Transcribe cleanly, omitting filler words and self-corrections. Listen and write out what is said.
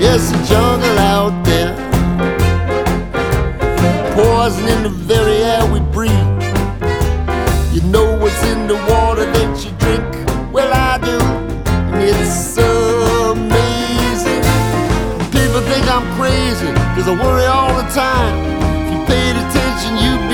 Yes, the jungle out there, poison in the very air we breathe. You know what's in the water that you drink? Well, I do, and it's amazing. People think I'm crazy, 'cause I worry all the time. If you paid attention, you'd